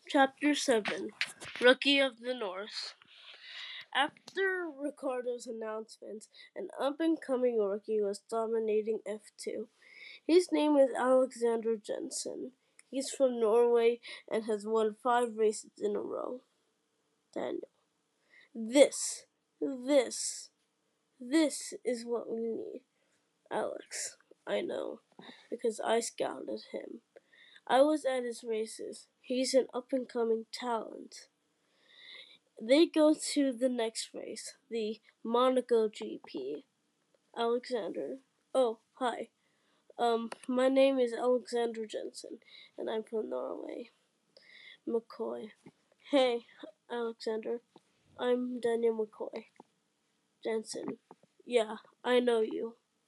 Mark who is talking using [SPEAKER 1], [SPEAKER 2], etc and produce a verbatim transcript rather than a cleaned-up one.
[SPEAKER 1] Chapter seven Rookie of the North. After Ricardo's announcement, an up-and-coming rookie was dominating F two. His name is Alexander Jensen. He's from Norway and has won five races in a row. Daniel. This, this, this is what we need. Alex. I know, because I scouted him. I was at his races. He's an up-and-coming talent. They go to the next race, the Monaco G P. Alexander. Oh, hi. Um, my name is Alexander Jensen, and I'm from Norway. McCoy. Hey, Alexander. I'm Daniel McCoy. Jensen. Yeah, I know you.